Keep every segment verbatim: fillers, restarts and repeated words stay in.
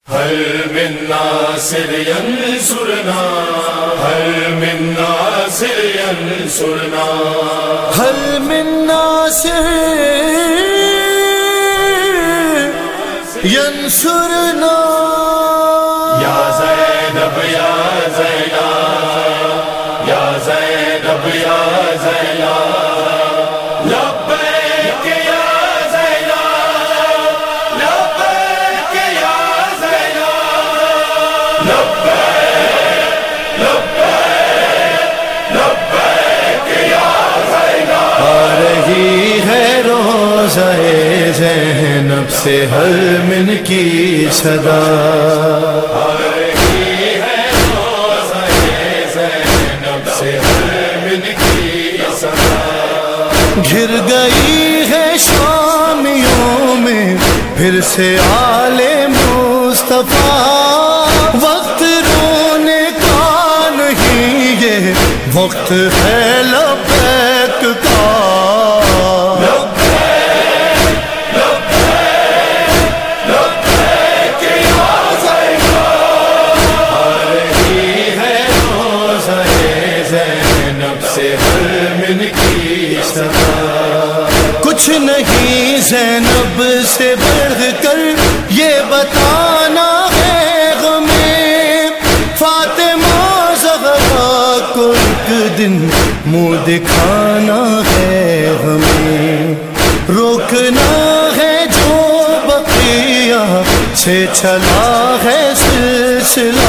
هل من ناصر ينصرنا هل من ناصر ينصرنا هل من ناصر ينصرنا یا زینب یا زینب یا زینب یا زینب لبیک یا زینب لبیک یا زینب لبیک لبیک لبیک یا زینب آ رہی ہے روزہ زینب سے ہر من کی صدا آ رہی ہے روزہ زینب سے ہر من کی صدا گھر گئی ہے شامیوں میں پھر سے آل مصطفیٰ وقت رونے کا نہیں یہ وقت ہے لبیک کا کچھ نہیں زینب سے بڑھ کر یہ بتانا ہے غمیں فاطمہ زہرا کو ایک دن منہ دکھانا ہے ہمیں روکنا ہے جو بقیہ سے چلا ہے سلسلہ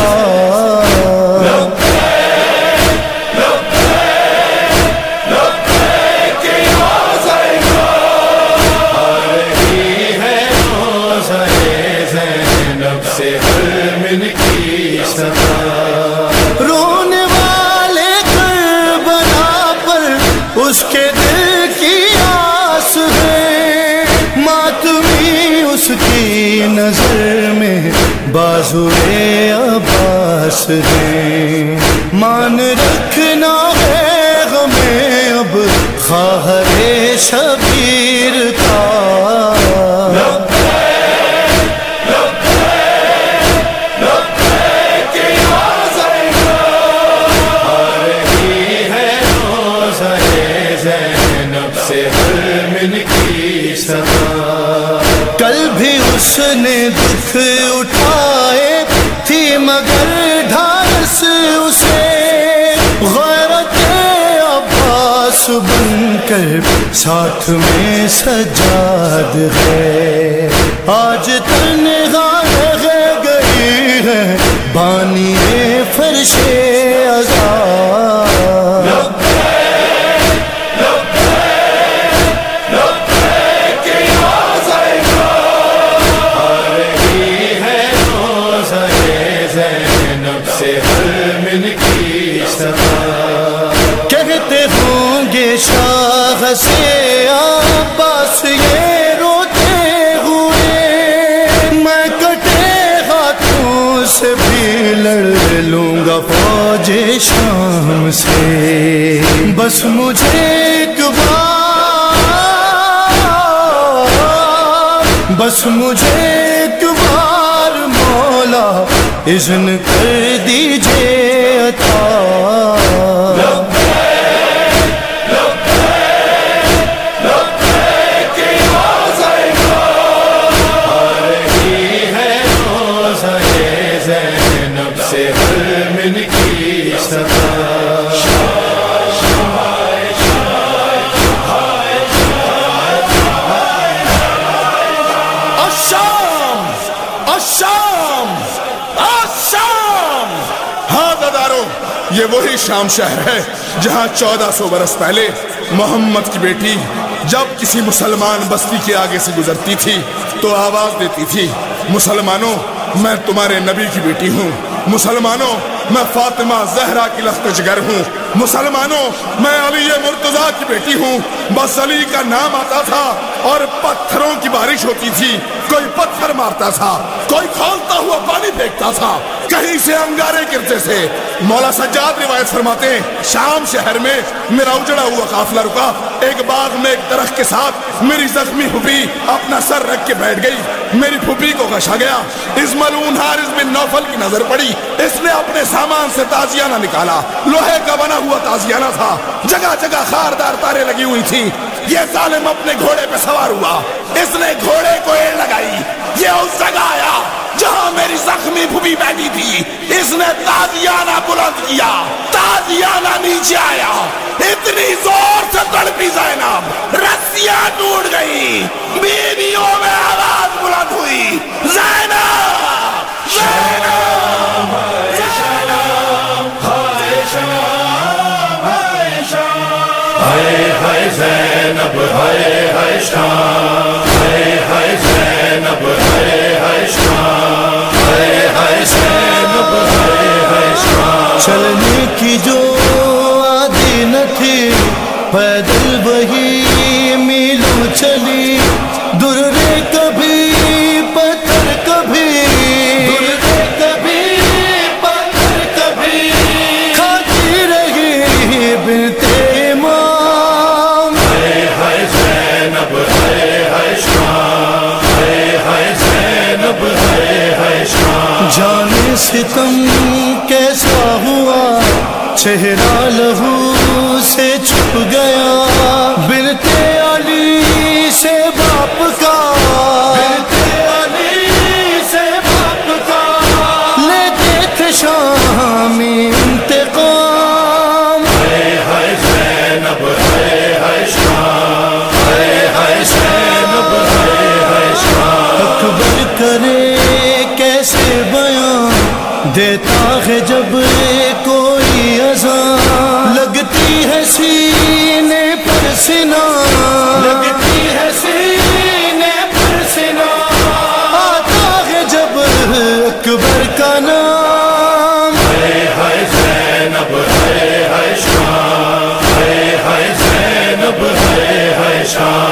رونے والے کربلا پر اس کے دل کی آس ہے ماتمی اس کی نظر میں بازوئے عباس ہے مان رکھنا ہے ہمیں اب خواہر شبیر کا کل بھی اس نے دکھ اٹھائے تھی مگر ڈھارس اسے غیرت عباس بن کر ساتھ میں سجاد ہے آج تنہا رہ گئی ہے بانی فرش عذاب کہتے ہوں گے شاہ سے عباس یہ روتے ہوئے میں کٹے ہاتھوں سے بھی لڑ لوں گا فوج شام سے بس مجھے ایک بار بس مجھے ایک بار مولا اذن کر دیجئے عطا یہ وہی شام شہر ہے جہاں چودہ سو برس پہلے محمد کی بیٹی جب کسی مسلمان بستی کے آگے سے گزرتی تھی تو آواز دیتی تھی مسلمانوں میں تمہارے نبی کی بیٹی ہوں مسلمانوں میں فاطمہ زہرا کی لخت جگر ہوں مسلمانوں میں علی مرتضیٰ کی بیٹی ہوں بس علی کا نام آتا تھا اور پتھروں کی بارش ہوتی تھی کوئی پتھر مارتا تھا کوئی کھولتا ہوا پانی پھینکتا تھا کہیں سے انگارے گرتے تھے۔ مولا سجاد روایت فرماتے ہیں شام شہر میں میرا اجڑا ہوا قافلہ رکا، ایک باغ میں ایک درخت کے ساتھ میری زخمی پھوپھی اپنا سر رکھ کے بیٹھ گئی۔ میری پھوپھی کو کشا گیا، اس ملعون حارث بن نوفل کی نظر پڑی، اس نے اپنے سامان سے تازیانہ نکالا، لوہے کا بنا ہوا تازیانہ تھا، جگہ جگہ خاردار تاریں لگی ہوئی تھی۔ یہ ظالم اپنے گھوڑے پہ سوار ہوا، اس نے گھوڑے کو ایڑ لگائی، یہ اس جگہ آیا جہاں میری زخمی پھوپھی بیٹھی تھی، اس نے تازیانہ بلند کیا، تازیانہ نیچے آیا، اتنی زور سے تڑپی زینب، رسیاں ٹوٹ گئی، بیویوں میں آواز بلند ہوئی، زینب زینب ہائے ہائے زینب ہائے ہائے شام، ہائے ہائے زینب ہائے ہائے شام، ہائے ہائے زینب ہائے ہائے شام۔ چلنے کی جو عادی نہ تھی پیدل وہی میلوں چلی، درے کبھی پتھر کبھی، درے کبھی پتھر کبھی، کھاتی رہی بنت امام۔ ہائے ہائے زینب ہائے ہائے شام، ہائے ہائے زینب ہائے ہائے شام۔ جانے ستم کیسا ہوا، چہرہ لہو سے چھپ گیا، بنت علی سے باپ کا، بنت علی سے باپ کا، لیتے تھے شامی انتقام۔ ہائے ہائے زینب ہائے ہائے شام، ہائے ہائے زینب ہائے ہائے شام۔ اکبر کرے کیسے بیان، دیتا ہے جب کوئی اذان، لگتی ہے سینے پر سینہ، لگتی ہے سینے پر سینہ، آتا ہے جب اکبر کا نام۔ ہائے ہائے زینب ہائے ہائے شام، ہائے ہائے زینب ہائے ہائے شام۔